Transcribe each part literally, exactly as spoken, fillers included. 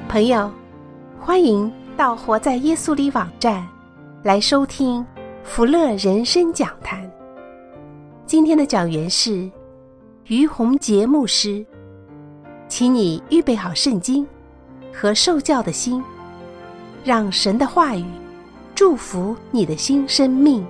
朋友，欢迎到活在耶稣里网站来收听福乐人生讲坛。今天的讲员是于洪杰牧师，请你预备好圣经和受教的心，让神的话语祝福你的新生命。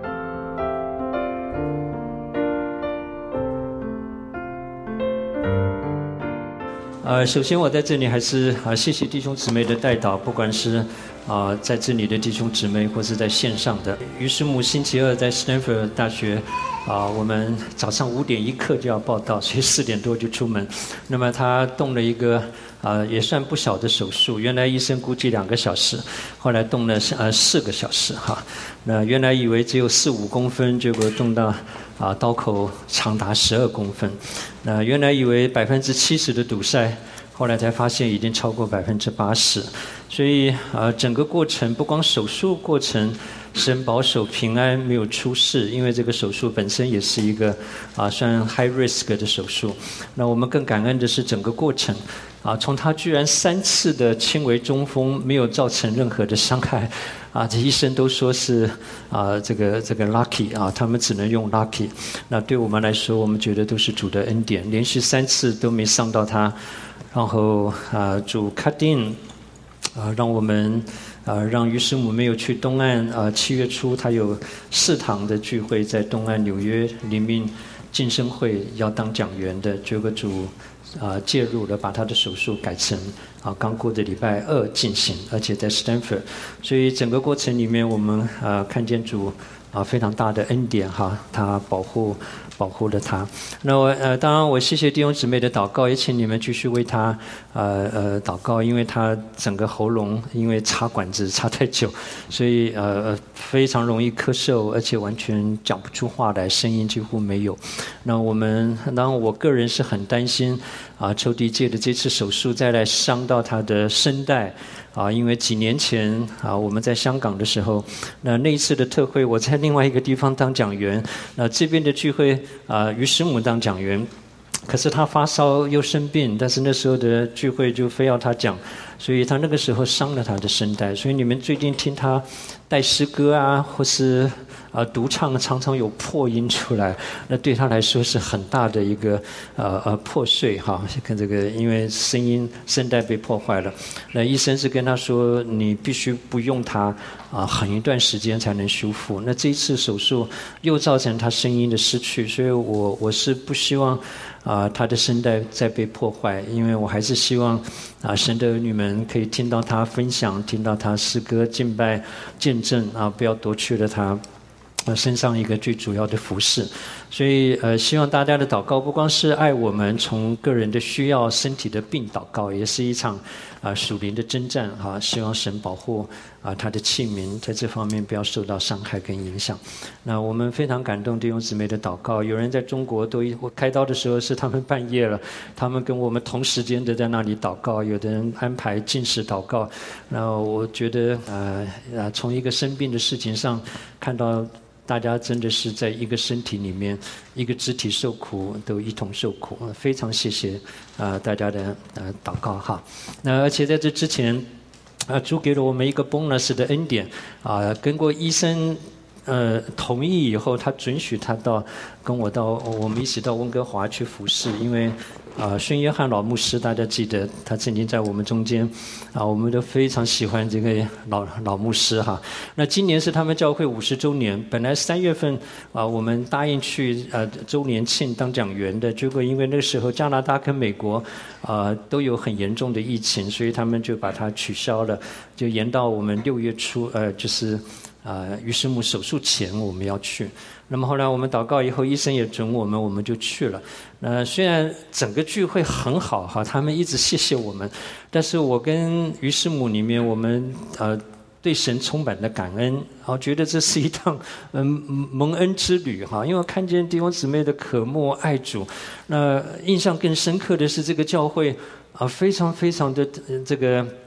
呃，首先我在这里还是啊，谢谢弟兄姊妹的代祷，不管是啊在这里的弟兄姊妹，或是在线上的。于是母星期二在斯坦福大学啊，我们早上五点一刻就要报到，所以四点多就出门。那么他动了一个啊也算不小的手术，原来医生估计两个小时，后来动了呃四个小时哈。那原来以为只有四五公分，结果动到啊刀口长达十二公分。那原来以为百分之七十的堵塞，后来才发现已经超过百分之八十。所以啊，整个过程不光手术过程，神保守平安没有出事，因为这个手术本身也是一个啊算 high risk 的手术。那我们更感恩的是整个过程啊，从他居然三次的轻微中风没有造成任何的伤害。啊，这医生都说是啊，这个这个 lucky 啊，他们只能用 lucky。那对我们来说，我们觉得都是主的恩典，连续三次都没伤到他。然后啊，主 cut in 啊，让我们啊，让于师母没有去东岸啊。七月初，他有四堂的聚会在东岸纽约灵命晋升会要当讲员的，结果主啊介入了，把他的手术改成啊刚过的礼拜二进行，而且在 Stanford， 所以整个过程里面我们啊看见主啊非常大的恩典哈，他保护保护了他。那我呃当然我谢谢弟兄姊妹的祷告，也请你们继续为他呃呃祷告，因为他整个喉咙因为插管子插太久，所以呃非常容易咳嗽，而且完全讲不出话来，声音几乎没有。那我们当然我个人是很担心啊，抽屉界的这次手术再来伤到他的声带啊，因为几年前啊我们在香港的时候，那那一次的特会我在另外一个地方当讲员，那这边的聚会啊于师母当讲员，可是他发烧又生病，但是那时候的聚会就非要他讲，所以他那个时候伤了他的声带，所以你们最近听他带诗歌啊或是啊，独唱常常有破音出来，那对他来说是很大的一个呃呃破碎哈。跟这个，因为声音声带被破坏了，那医生是跟他说，你必须不用它啊，很一段时间才能修复。那这一次手术又造成他声音的失去，所以我我是不希望啊他的声带再被破坏，因为我还是希望啊神的儿女们可以听到他分享，听到他诗歌敬拜见证啊，不要夺去了他身上一个最主要的服事。所以呃，希望大家的祷告不光是爱我们从个人的需要身体的病祷告，也是一场啊、呃、属灵的征战哈。希望神保护啊、呃、他的器皿在这方面不要受到伤害跟影响。那我们非常感动弟兄姊妹的祷告，有人在中国都我开刀的时候是他们半夜了，他们跟我们同时间的在那里祷告，有的人安排禁食祷告。那我觉得呃呃从一个生病的事情上看到大家真的是在一个身体里面，一个肢体受苦，都一同受苦。非常谢谢啊、呃、大家的呃祷告哈。那而且在这之前，啊主给了我们一个 bonus 的恩典啊、呃，跟过医生呃同意以后，他准许他到跟我到我们一起到温哥华去服侍，因为啊，孙约翰老牧师，大家记得他曾经在我们中间，啊，我们都非常喜欢这个老老牧师哈。那今年是他们教会五十周年，本来三月份啊，我们答应去呃周年庆当讲员的，结果因为那个时候加拿大跟美国啊都有很严重的疫情，所以他们就把它取消了，就延到我们六月初，呃，就是啊于师母手术前我们要去。那么后来我们祷告以后，医生也准我们，我们就去了。呃，虽然整个聚会很好哈，他们一直谢谢我们，但是我跟于师母里面，我们呃对神充满了感恩，然后觉得这是一趟嗯蒙恩之旅哈，因为看见弟兄姊妹的渴慕爱主，那印象更深刻的是这个教会啊、呃，非常非常的、呃、这个。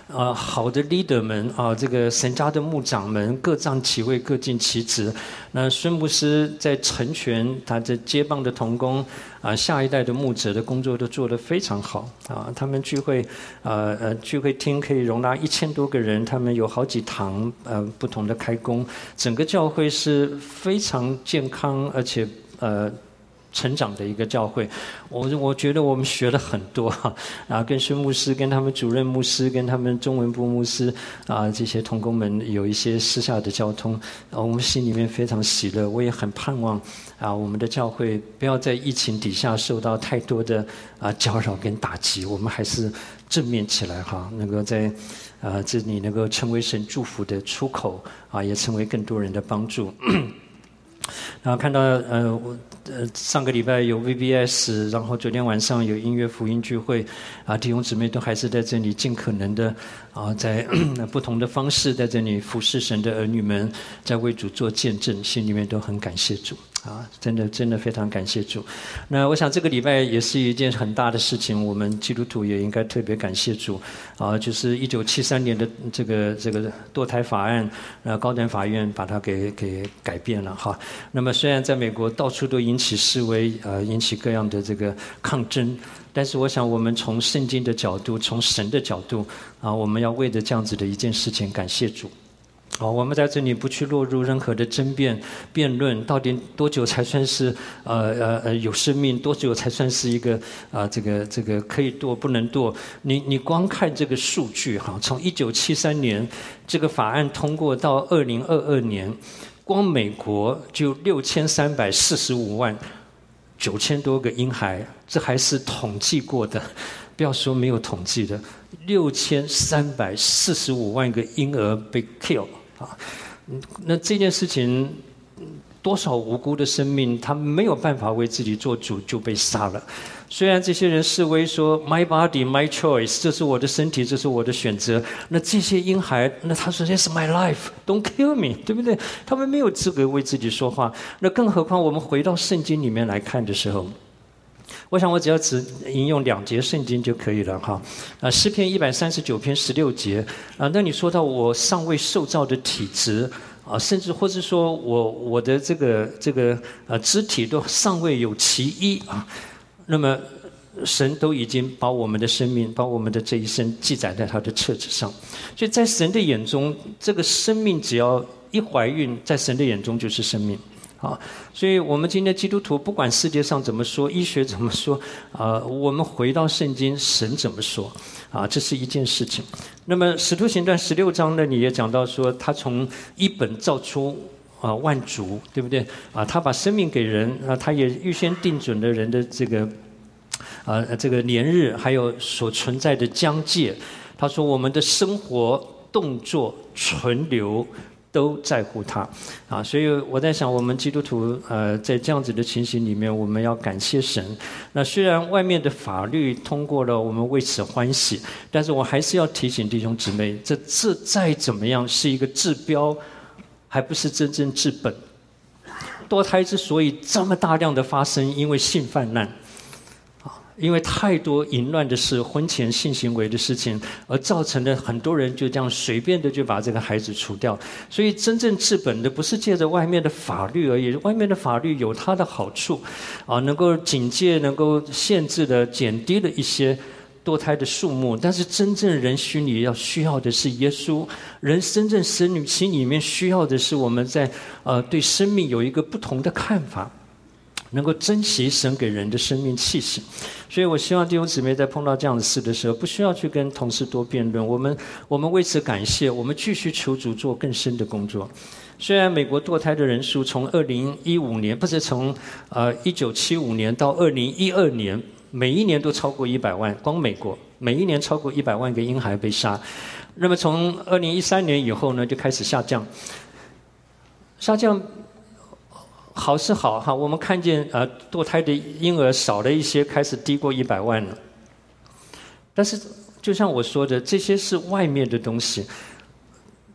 呃，好的 leader 们啊，这个神家的牧长们各占其位，各尽其职。那孙牧师在成全他的接棒的同工啊，下一代的牧者的工作都做得非常好啊。他们聚会，呃呃，聚会厅可以容纳一千多个人，他们有好几堂呃不同的开工，整个教会是非常健康，而且呃。成长的一个教会，我我觉得我们学了很多哈，啊，跟孙牧师、跟他们主任牧师、跟他们中文部牧师啊这些同工们有一些私下的交通，啊，我们心里面非常喜乐。我也很盼望啊，我们的教会不要在疫情底下受到太多的啊搅扰跟打击，我们还是正面起来哈，能够在啊这里能够成为神祝福的出口啊，也成为更多人的帮助。然后看到呃我呃上个礼拜有 V B S， 然后昨天晚上有音乐福音聚会，啊弟兄姊妹都还是在这里尽可能的啊在不同的方式在这里服侍神的儿女们，在为主做见证，心里面都很感谢主啊，真的真的非常感谢主。那我想这个礼拜也是一件很大的事情，我们基督徒也应该特别感谢主啊，就是一九七三年的这个这个堕胎法案，呃高等法院把它给给改变了哈。那么虽然在美国到处都引起示威，呃引起各样的这个抗争，但是我想我们从圣经的角度，从神的角度啊，我们要为着这样子的一件事情感谢主。好，我们在这里不去落入任何的争辩、辩论，到底多久才算是呃呃呃有生命？多久才算是一个啊、呃、这个这个可以堕不能堕？你你光看这个数据哈，从一九七三年这个法案通过到二零二二年，光美国就六千三百四十五万九千多个婴孩，这还是统计过的。不要说没有统计的，六千三百四十五万个婴儿被 kill 啊！那这件事情，多少无辜的生命，他没有办法为自己做主，就被杀了。虽然这些人示威说 "My body, my choice"， 这是我的身体，这是我的选择。那这些婴孩，那他说 "This is my life, don't kill me"， 对不对？他们没有资格为自己说话。那更何况我们回到圣经里面来看的时候。我想我只要只引用两节圣经就可以了哈，啊诗篇一百三十九篇十六节啊，那你说到我尚未受造的体质啊，甚至或是说我我的这个这个呃肢体都尚未有其一啊，那么神都已经把我们的生命，把我们的这一生记载在他的册子上，所以在神的眼中，这个生命只要一怀孕，在神的眼中就是生命。好，所以我们今天基督徒不管世界上怎么说，医学怎么说，啊、呃，我们回到圣经，神怎么说，啊，这是一件事情。那么《使徒行传》十六章呢，你也讲到说，他从一本造出啊、呃、万族，对不对？啊，他把生命给人，啊，他也预先定准了人的这个啊、呃、这个年日，还有所存在的疆界。他说，我们的生活、动作、存留。都在乎他，啊，所以我在想，我们基督徒，呃，在这样子的情形里面，我们要感谢神。那虽然外面的法律通过了，我们为此欢喜，但是我还是要提醒弟兄姊妹，这这再怎么样是一个治标，还不是真正治本。堕胎之所以这么大量的发生，因为性泛滥。因为太多淫乱的事、婚前性行为的事情，而造成了很多人就这样随便的就把这个孩子除掉。所以真正治本的不是借着外面的法律而已，外面的法律有它的好处，啊，能够警戒、能够限制的、减低了一些堕胎的数目。但是真正人心里要需要的是耶稣，人真正心心里面需要的是我们在呃对生命有一个不同的看法。能够珍惜神给人的生命气息，所以我希望弟兄姊妹在碰到这样的事的时候，不需要去跟同事多辩论。我们我们为此感谢，我们继续求主做更深的工作。虽然美国堕胎的人数从二零一五年，不是从呃一九七五年到二零一二年，每一年都超过一百万，光美国每一年超过一百万个婴孩被杀。那么从二零一三年以后呢，就开始下降，下降。好是好哈，我们看见呃堕胎的婴儿少了一些，开始低过一百万了。但是就像我说的，这些是外面的东西。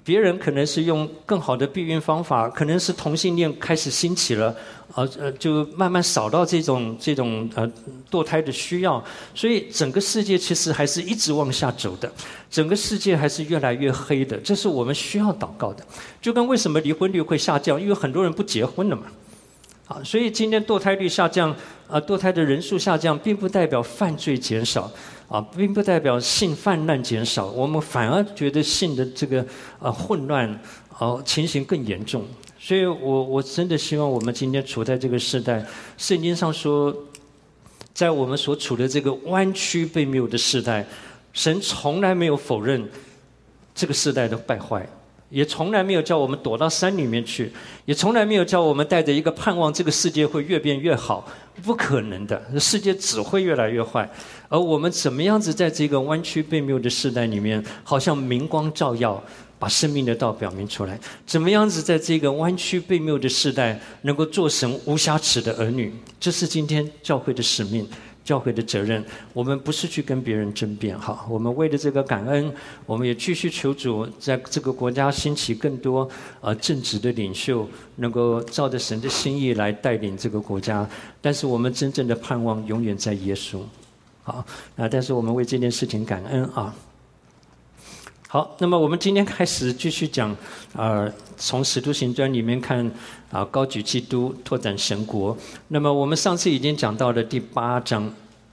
别人可能是用更好的避孕方法，可能是同性恋开始兴起了，呃呃，就慢慢少到这种这种呃堕胎的需要，所以整个世界其实还是一直往下走的，整个世界还是越来越黑的，这是我们需要祷告的。就跟为什么离婚率会下降，因为很多人不结婚了嘛。啊，所以今天堕胎率下降，啊，堕胎的人数下降，并不代表犯罪减少，啊，并不代表性泛滥减少，我们反而觉得性的这个呃混乱，哦、情形更严重。所以我我真的希望我们今天处在这个时代，圣经上说，在我们所处的这个弯曲被谬的时代，神从来没有否认这个时代的败坏。也从来没有叫我们躲到山里面去，也从来没有叫我们带着一个盼望这个世界会越变越好，不可能的，世界只会越来越坏。而我们怎么样子在这个弯曲被谬的时代里面，好像明光照耀，把生命的道表明出来，怎么样子在这个弯曲被谬的时代能够做神无瑕疵的儿女，这是今天教会的使命，教会的责任。我们不是去跟别人争辩，好，我们为了这个感恩，我们也继续求主在这个国家兴起更多呃正直的领袖，能够照着神的心意来带领这个国家。但是我们真正的盼望永远在耶稣，好，那但是我们为这件事情感恩啊。好，那么我们今天开始继续讲，呃，从使徒行传里面看啊，高举基督，拓展神国。那么我们上次已经讲到了第八章。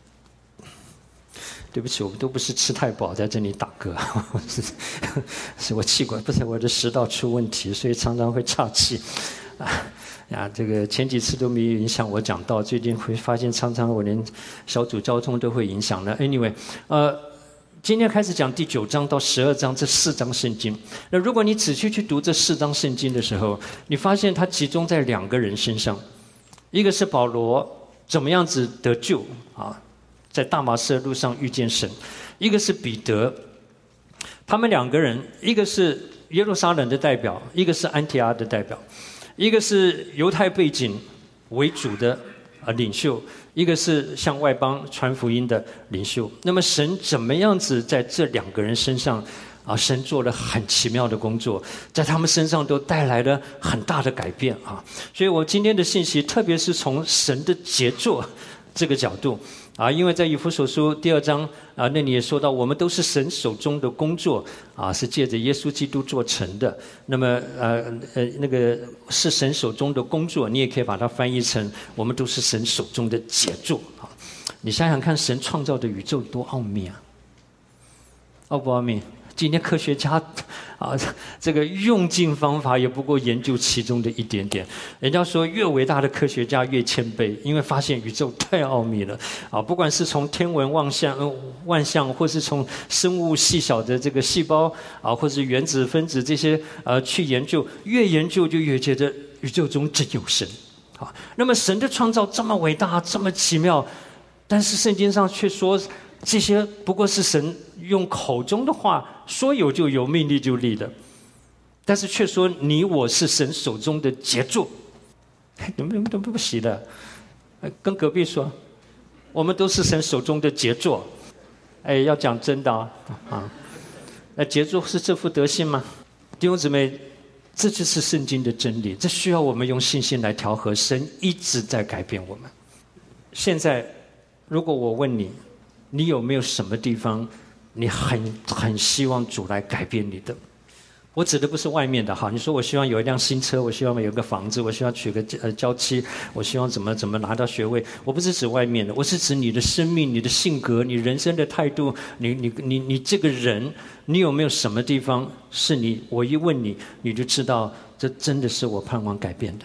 对不起，我们都不是吃太饱在这里打嗝，是是我气管不是我的食道出问题，所以常常会岔气。啊呀，这个前几次都没有影响我讲到，最近会发现常常我连小组交通都会影响的。Anyway， 呃。今天开始讲第九章到十二章这四章圣经。那如果你仔细去读这四章圣经的时候，你发现它集中在两个人身上，一个是保罗怎么样子得救啊，在大马士的路上遇见神；一个是彼得，他们两个人，一个是耶路撒冷的代表，一个是安提阿的代表，一个是犹太背景为主的啊领袖，一个是向外邦传福音的领袖。那么神怎么样子在这两个人身上啊，神做了很奇妙的工作，在他们身上都带来了很大的改变啊。所以我今天的信息特别是从神的杰作这个角度啊，因为在以弗所书第二章啊，那里也说到，我们都是神手中的工作啊，是借着耶稣基督做成的。那么呃呃，那个是神手中的工作，你也可以把它翻译成，我们都是神手中的杰作啊。你想想看，神创造的宇宙多奥秘啊！奥不奥秘？今天科学家啊，这个用尽方法也不过研究其中的一点点。人家说，越伟大的科学家越谦卑，因为发现宇宙太奥秘了啊！不管是从天文望象、呃、万象，或是从生物细小的这个细胞啊，或是原子、分子这些呃去研究，越研究就越觉得宇宙中真有神啊！那么神的创造这么伟大，这么奇妙，但是圣经上却说，这些不过是神用口中的话说有就有，命立就立的，但是却说你我是神手中的杰作。你们都不喜的，跟隔壁说，我们都是神手中的杰作。哎，要讲真的啊！啊，那杰作是这副德性吗？弟兄姊妹，这就是圣经的真理，这需要我们用信心来调和。神一直在改变我们。现在，如果我问你，你有没有什么地方你很很希望主来改变你的？我指的不是外面的哈，你说我希望有一辆新车，我希望有一个房子，我希望娶个呃娇妻，我希望怎么怎么拿到学位。我不是指外面的，我是指你的生命、你的性格、你人生的态度，你你你你这个人，你有没有什么地方是你我一问你，你就知道这真的是我盼望改变的？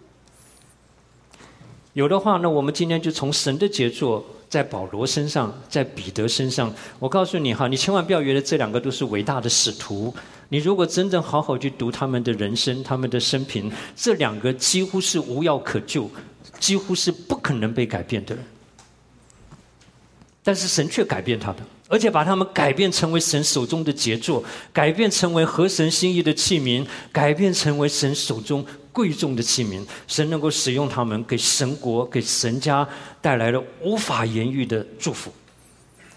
有的话，那我们今天就从神的杰作，在保罗身上，在彼得身上，我告诉你哈，你千万不要觉得这两个都是伟大的使徒。你如果真正好好去读他们的人生、他们的生平，这两个几乎是无药可救，几乎是不可能被改变的人。但是神却改变他们，而且把他们改变成为神手中的杰作，改变成为合神心意的器皿，改变成为神手中贵重的器皿。神能够使用他们，给神国、给神家带来了无法言喻的祝福。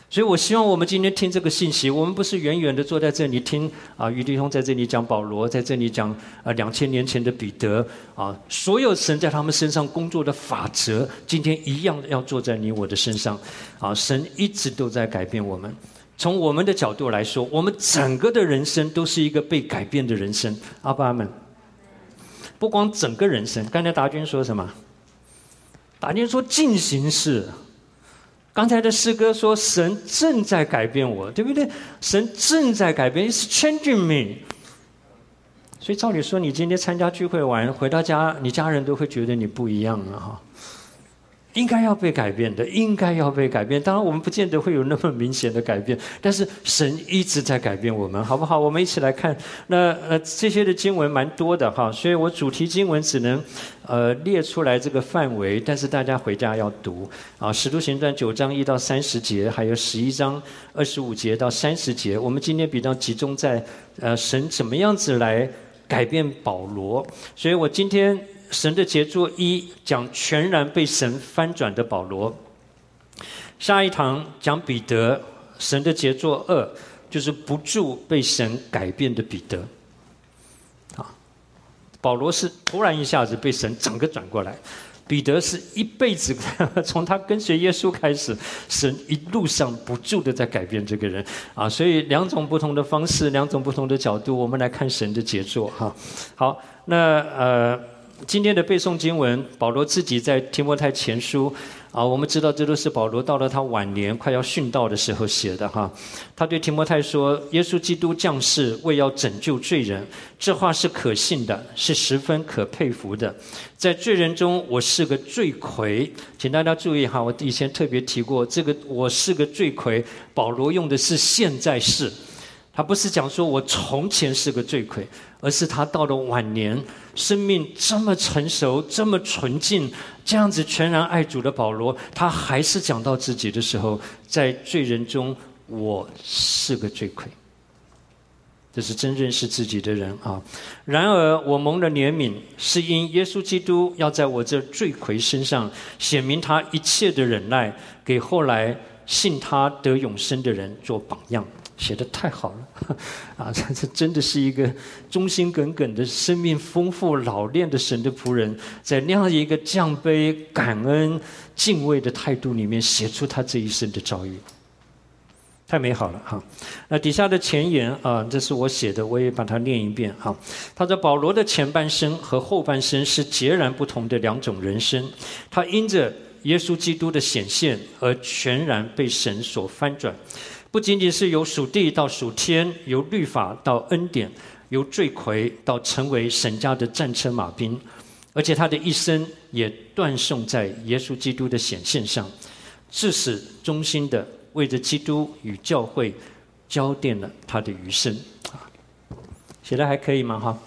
所以我希望我们今天听这个信息，我们不是远远的坐在这里听啊，于弟兄在这里讲保罗，在这里讲啊两千年前的彼得啊，所有神在他们身上工作的法则，今天一样要做在你我的身上啊！神一直都在改变我们。从我们的角度来说，我们整个的人生都是一个被改变的人生。阿爸阿们。不光整个人生，刚才达军说什么？达军说进行式。刚才的诗歌说神正在改变我，对不对？神正在改变 ，is changing me。所以照理说，你今天参加聚会完回到家，你家人都会觉得你不一样了哈。应该要被改变的，应该要被改变。当然，我们不见得会有那么明显的改变，但是神一直在改变我们，好不好？我们一起来看。那呃，这些的经文蛮多的哈，所以我主题经文只能呃列出来这个范围，但是大家回家要读啊。使徒行传九章一到三十节，还有十一章二十五节到三十节。我们今天比较集中在呃神怎么样子来改变保罗，所以我今天。神的杰作一讲全然被神翻转的保罗，下一堂讲彼得，神的杰作二就是不住被神改变的彼得。啊，保罗是突然一下子被神整个转过来，彼得是一辈子从他跟随耶稣开始，神一路上不住的在改变这个人啊，所以两种不同的方式，两种不同的角度，我们来看神的杰作哈。好，那呃。今天的背诵经文，保罗自己在提摩太前书啊，我们知道这都是保罗到了他晚年快要殉道的时候写的哈。他对提摩太说：“耶稣基督降世为要拯救罪人，这话是可信的，是十分可佩服的。在罪人中，我是个罪魁。”请大家注意哈，我以前特别提过，这个“我是个罪魁”，保罗用的是现在式。他不是讲说我从前是个罪魁，而是他到了晚年，生命这么成熟，这么纯净，这样子全然爱主的保罗，他还是讲到自己的时候，在罪人中我是个罪魁。这是真认识自己的人啊。然而我蒙了怜悯，是因耶稣基督要在我这罪魁身上显明他一切的忍耐，给后来信他得永生的人做榜样。写得太好了啊！这真的是一个忠心耿耿的、生命丰富、老练的神的仆人，在那样一个降卑、感恩、敬畏的态度里面，写出他这一生的遭遇，太美好了哈！那底下的前言啊，这是我写的，我也把它念一遍哈。他说：“保罗的前半生和后半生是截然不同的两种人生，他因着耶稣基督的显现而全然被神所翻转。”不仅仅是由属地到属天，由律法到恩典，由罪魁到成为神家的战车马兵，而且他的一生也断送在耶稣基督的显现上，至死忠心的为着基督与教会交奠了他的余生。写的还可以吗？哈，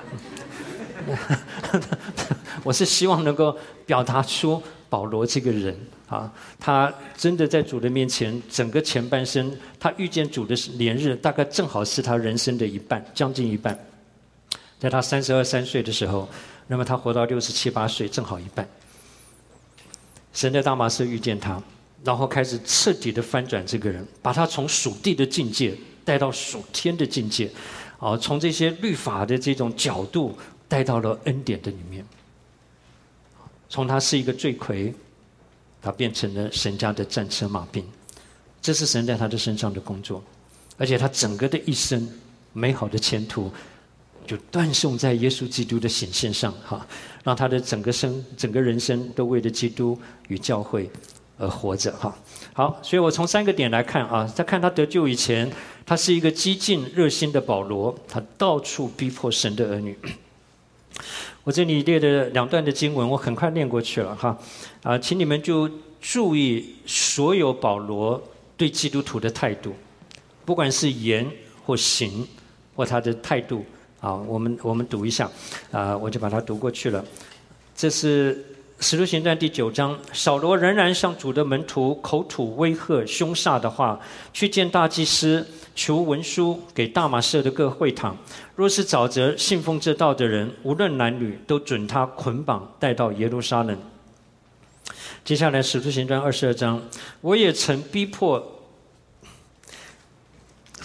我是希望能够表达出保罗这个人。啊，他真的在主的面前，整个前半生，他遇见主的连日，大概正好是他人生的一半，将近一半。在他三十二三岁的时候，那么他活到六十七八岁，正好一半。神在大马士遇见他，然后开始彻底的翻转这个人，把他从属地的境界带到属天的境界，啊，从这些律法的这种角度带到了恩典的里面。从他是一个罪魁。他变成了神家的战车马兵，这是神在他的身上的工作，而且他整个的一生美好的前途就断送在耶稣基督的显现上哈，让他的整个生整个人生都为了基督与教会而活着哈。好，所以我从三个点来看啊，在看他得救以前，他是一个激进热心的保罗，他到处逼迫神的儿女。我这里列的两段的经文，我很快念过去了哈，啊，请你们就注意所有保罗对基督徒的态度，不管是言或行或他的态度啊，我们我们读一下，啊，我就把它读过去了。这是使徒行传第九章，扫罗仍然向主的门徒口吐威吓凶煞的话，去见大祭司，求文书给大马士的各会堂。若是找着信奉这道的人，无论男女，都准他捆绑带到耶路撒冷。接下来使徒行传二十二章，我也曾逼迫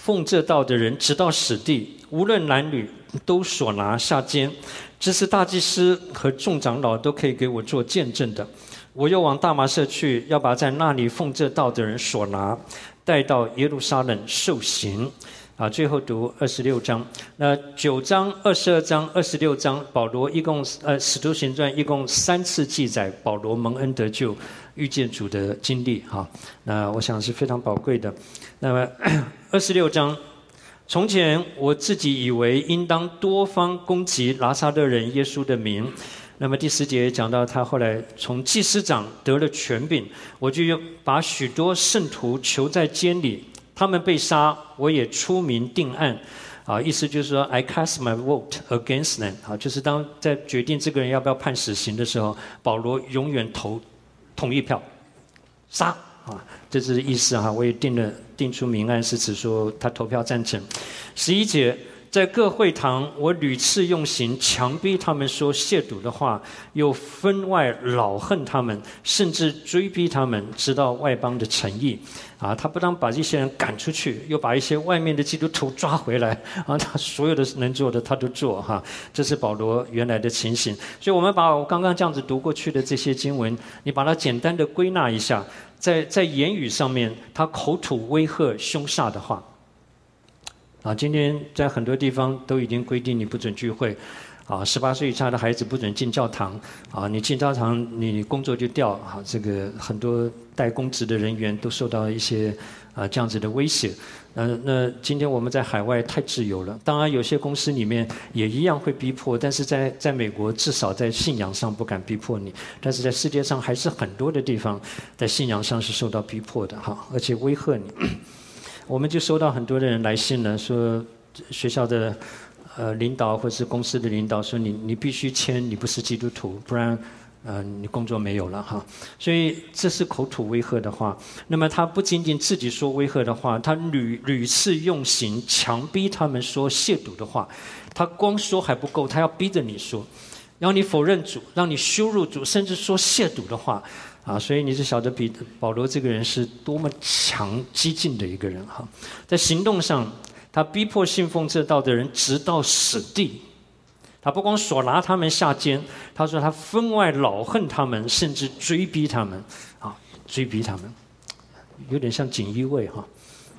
奉这道的人，直到死地，无论男女，都所拿下监。这是大祭司和众长老都可以给我做见证的。我又往大马色去，要把在那里奉这道的人所拿带到耶路撒冷受刑。啊，最后读二十六章。那九章、二十二章、二十六章，保罗一共呃，使徒行传一共三次记载保罗蒙恩得救、遇见主的经历哈。那我想是非常宝贵的。那么二十六章，从前我自己以为应当多方攻击拿撒勒人耶稣的名。那么第十节讲到他后来从祭司长得了权柄，我就把许多圣徒囚在监里。他们被杀，我也出名定案，啊，意思就是说 ，I cast my vote against them， 啊，就是当在决定这个人要不要判死刑的时候，保罗永远投同意票，杀，啊，这是意思哈。我也定了定出明案，是指说他投票赞成。十一节。在各会堂，我屡次用刑强逼他们说亵渎的话，又分外恼恨他们，甚至追逼他们，直到外邦的诚意。啊，他不但把这些人赶出去，又把一些外面的基督徒抓回来。啊，他所有的能做的他都做哈。这是保罗原来的情形。所以我们把我刚刚这样子读过去的这些经文，你把它简单的归纳一下，在在言语上面，他口吐威吓、凶煞的话。啊，今天在很多地方都已经规定你不准聚会，啊，十八岁以下的孩子不准进教堂，啊，你进教堂你工作就掉，啊，这个很多带公职的人员都受到一些啊这样子的威胁。呃，那今天我们在海外太自由了，当然有些公司里面也一样会逼迫，但是在在美国至少在信仰上不敢逼迫你，但是在世界上还是很多的地方在信仰上是受到逼迫的哈，而且威吓你。我们就收到很多的人来信了，说学校的呃领导或是公司的领导说你你必须签你不是基督徒，不然呃你工作没有了哈。所以这是口吐威吓的话。那么他不仅仅自己说威吓的话，他屡屡次用刑强逼他们说亵渎的话。他光说还不够，他要逼着你说，让你否认主，让你羞辱主，甚至说亵渎的话。啊，所以你就晓得彼保罗这个人是多么强激进的一个人哈，在行动上，他逼迫信奉这道的人直到死地。他不光所拿他们下监，他说他分外恼恨他们，甚至追逼他们，啊，追逼他们，有点像锦衣卫哈。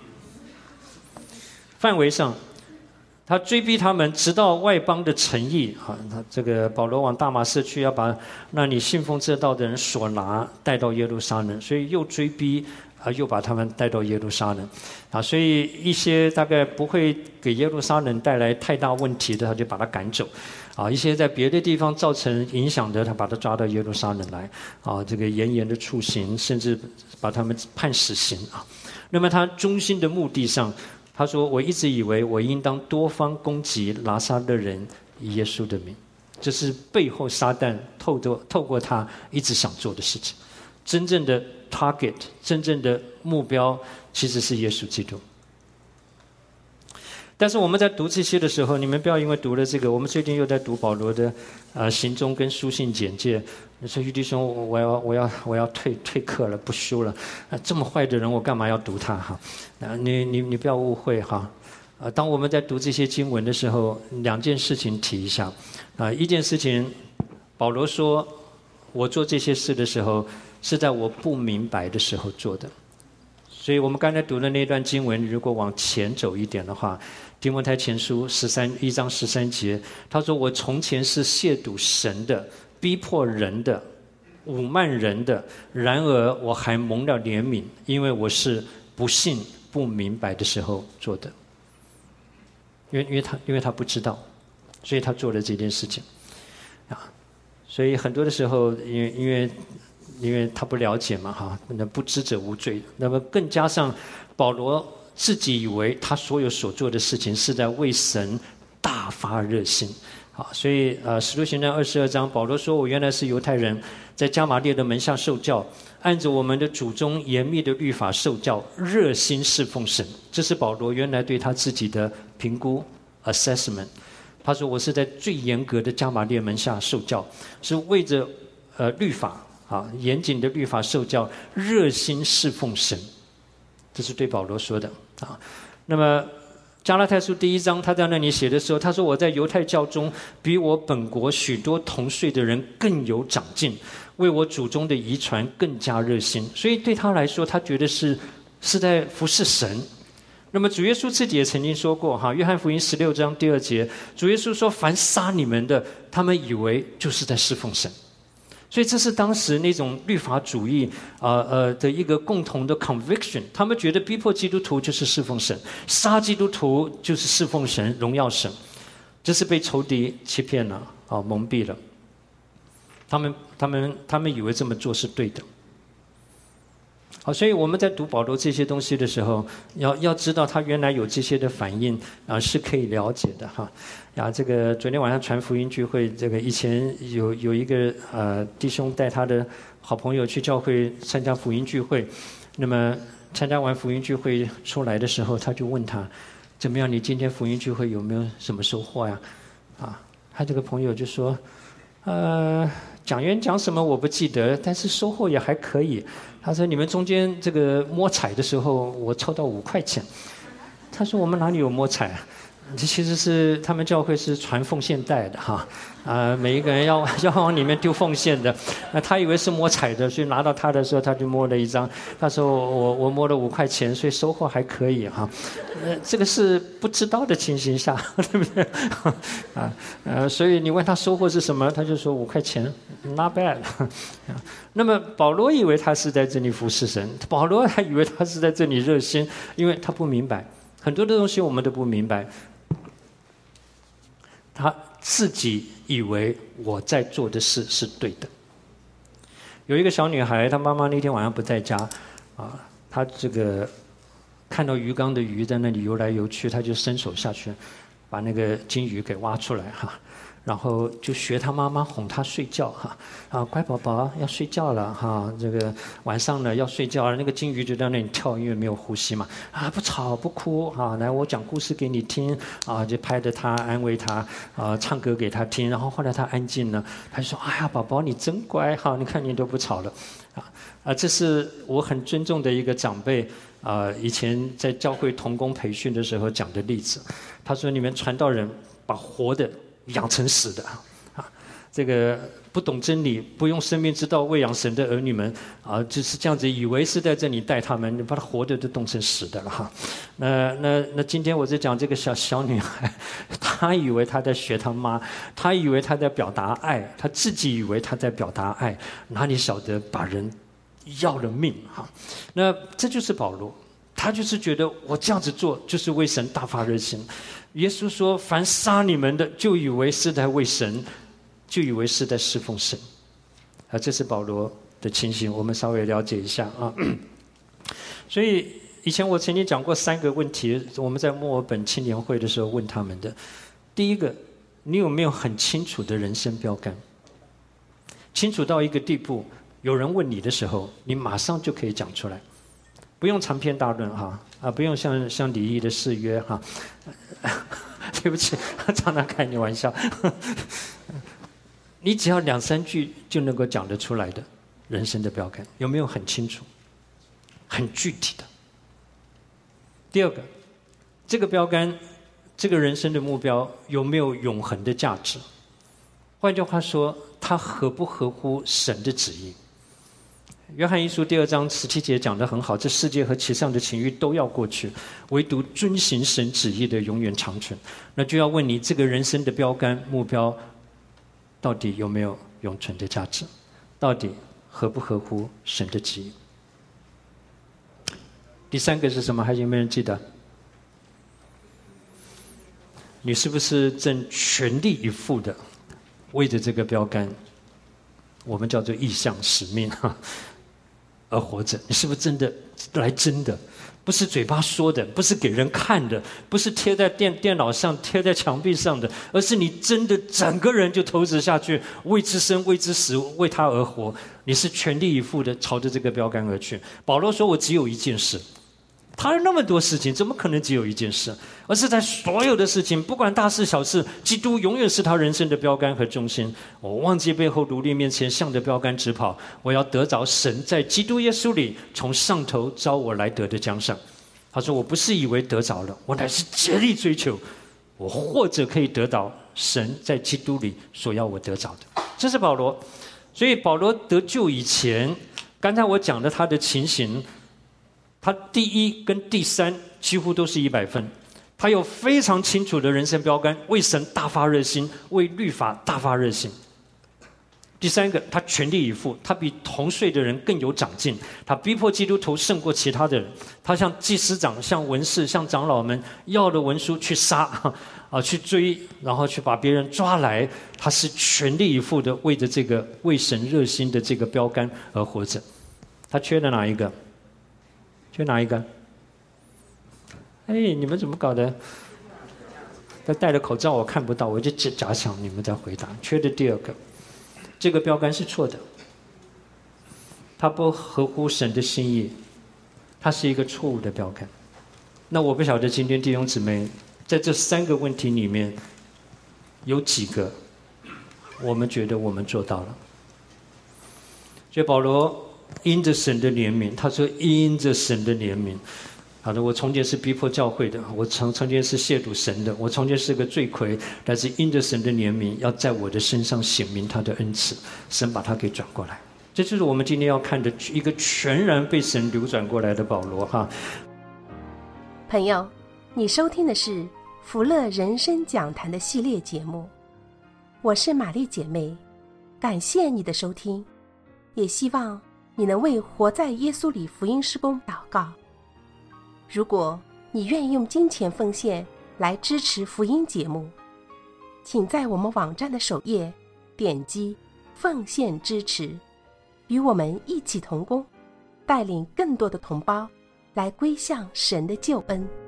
范围上。他追逼他们，直到外邦的诚意。啊，他这个保罗往大马色去，要把那你信奉这道的人所拿带到耶路撒冷，所以又追逼，啊，又把他们带到耶路撒冷。啊，所以一些大概不会给耶路撒冷带来太大问题的，他就把他赶走。啊，一些在别的地方造成影响的，他把他抓到耶路撒冷来。啊，这个严严的处刑，甚至把他们判死刑。啊，那么他中心的目的上。他说：“我一直以为我应当多方攻击拿撒勒人以耶稣的名，这是背后撒旦透过透过他一直想做的事情。真正的 target， 真正的目标其实是耶稣基督。但是我们在读这些的时候，你们不要因为读了这个，我们最近又在读保罗的呃行踪跟书信简介。你说余弟兄，我要我要我要退退课了，不修了。啊，这么坏的人，我干嘛要读他哈？啊，你你你不要误会哈。啊，当我们在读这些经文的时候，两件事情提一下。啊，一件事情，保罗说，我做这些事的时候，是在我不明白的时候做的。所以我们刚才读的那段经文，如果往前走一点的话，提摩太前书十三一章十三节，他说：“我从前是亵渎神的，逼迫人的，侮慢人的。然而我还蒙了怜悯，因为我是不信、不明白的时候做的。因为因为他因为他不知道，所以他做了这件事情啊。所以很多的时候，因为因为。”因为他不了解嘛，哈，那不知者无罪。那么更加上保罗自己以为他所有所做的事情是在为神大发热心，啊，所以呃，使徒行传二十二章，保罗说：“我原来是犹太人，在加玛列的门下受教，按着我们的祖宗严密的律法受教，热心侍奉神。”这是保罗原来对他自己的评估 assessment。他说：“我是在最严格的加玛列门下受教，是为着呃律法。”啊，严谨的律法受教，热心侍奉神，这是对保罗说的啊。 那么加拉太书第一章他在那里写的时候，他说我在犹太教中比我本国许多同岁的人更有长进，为我祖宗的遗传更加热心。所以对他来说，他觉得是是在服侍神。那么主耶稣自己也曾经说过哈，约翰福音十六章第二节，主耶稣说凡杀你们的，他们以为就是在侍奉神。所以这是当时那种律法主义呃呃的一个共同的 conviction， 他们觉得逼迫基督徒就是侍奉神，杀基督徒就是侍奉神，荣耀神。这是被仇敌欺骗了啊，蒙蔽了。他们他们他们以为这么做是对的。好，所以我们在读保罗这些东西的时候，要要知道他原来有这些的反应啊，是可以了解的哈。呀，这个昨天晚上传福音聚会，这个以前有有一个呃弟兄带他的好朋友去教会参加福音聚会，那么参加完福音聚会出来的时候，他就问他怎么样？你今天福音聚会有没有什么收获呀？啊，他这个朋友就说，呃。讲员讲什么我不记得，但是收获也还可以。他说你们中间这个摸彩的时候，我抽到五块钱。他说我们哪里有摸彩啊？这其实是他们教会是传奉献袋的哈，啊、呃，每一个人要要往里面丢奉献的。那他以为是摸彩的，所以拿到他的时候，他就摸了一张。他说我我摸了五块钱，所以收获还可以哈。呃，这个是不知道的情形下，对不对？啊，呃，所以你问他收获是什么，他就说五块钱 ，not bad。那么保罗以为他是在这里服侍神，保罗还以为他是在这里热心，因为他不明白很多的东西，我们都不明白。他自己以为我在做的事是对的。有一个小女孩，她妈妈那天晚上不在家，啊，她这个看到鱼缸的鱼在那里游来游去，她就伸手下去，把那个金鱼给挖出来哈，然后就学她妈妈哄她睡觉哈，啊，乖宝宝要睡觉了哈，这个晚上呢要睡觉了。那个金鱼就在那里跳，因为没有呼吸嘛，啊，不吵不哭啊，来我讲故事给你听啊，就拍着她安慰她啊，唱歌给她听。然后后来她安静了，她就说：“哎呀，宝宝你真乖哈，你看你都不吵了。”啊啊，这是我很尊重的一个长辈啊，以前在教会同工培训的时候讲的例子。他说：“你们传道人把活的养成死的啊，这个不懂真理、不用生命之道喂养神的儿女们啊，就是这样子，以为是在这里带他们，你把他活的都冻成死的了哈。那那那今天我在讲这个小小女孩，她以为她在学她妈，她以为她在表达爱，她自己以为她在表达爱，哪里晓得把人要了命哈？那这就是保罗。”他就是觉得我这样子做就是为神大发热心。耶稣说：“凡杀你们的，就以为是在为神，就以为是在侍奉神。”啊，这是保罗的情形，我们稍微了解一下啊。所以以前我曾经讲过三个问题，我们在墨尔本青年会的时候问他们的。第一个，你有没有很清楚的人生标杆？清楚到一个地步，有人问你的时候，你马上就可以讲出来。不用长篇大论哈，啊，不用像像李毅的誓约哈，对不起，常常开你玩笑。你只要两三句就能够讲得出来的人生的标杆，有没有很清楚、很具体的？第二个，这个标杆，这个人生的目标有没有永恒的价值？换句话说，它合不合乎神的旨意？约翰一书第二章十七节讲得很好，这世界和其上的情欲都要过去，唯独遵行神旨意的永远长存。那就要问你，这个人生的标杆目标到底有没有永存的价值？到底合不合乎神的旨意？第三个是什么？还有没有人记得？你是不是正全力以赴的为着这个标杆，我们叫做意向使命哈，而活着？你是不是真的来真的？不是嘴巴说的，不是给人看的，不是贴在电电脑上、贴在墙壁上的，而是你真的整个人就投资下去，为之生、为之死、为他而活。你是全力以赴的朝着这个标杆而去。保罗说：“我只有一件事。”他有那么多事情，怎么可能只有一件事？而是在所有的事情，不管大事小事，基督永远是他人生的标杆和中心。我忘记背后，努力面前，向着标杆直跑。我要得着神在基督耶稣里从上头招我来得的奖赏。 他说：“我不是以为得着了，我乃是竭力追求，我或者可以得到神在基督里所要我得着的。”这是保罗。所以保罗得救以前，刚才我讲的他的情形，他第一跟第三几乎都是一百分。他有非常清楚的人生标杆，为神大发热心，为律法大发热心。第三个，他全力以赴，他比同岁的人更有长进，他逼迫基督徒胜过其他的人。他像祭司长、像文士、像长老们要了文书去杀啊，去追，然后去把别人抓来。他是全力以赴的为着这个为神热心的这个标杆而活着。他缺了哪一个？缺哪一个？哎，你们怎么搞的？他戴了口罩我看不到，我就假想你们在回答。缺的第二个，这个标杆是错的，它不合乎神的心意，它是一个错误的标杆。那我不晓得今天弟兄姊妹在这三个问题里面有几个我们觉得我们做到了。所以保罗因着神的怜悯，他说因着神的怜悯，好的，我从前是逼迫教会的，我曾曾经是亵渎神的，我从前是个罪魁，但是因着神的怜悯，要在我的身上显明他的恩慈，神把他给转过来。这就是我们今天要看的一个全然被神流转过来的保罗哈。 朋友，你收听的是福乐人生讲坛的系列节目，我是玛丽姐妹，感谢你的收听，也希望你能为活在耶稣里福音事工祷告。如果你愿意用金钱奉献来支持福音节目，请在我们网站的首页点击奉献支持，与我们一起同工，带领更多的同胞来归向神的救恩。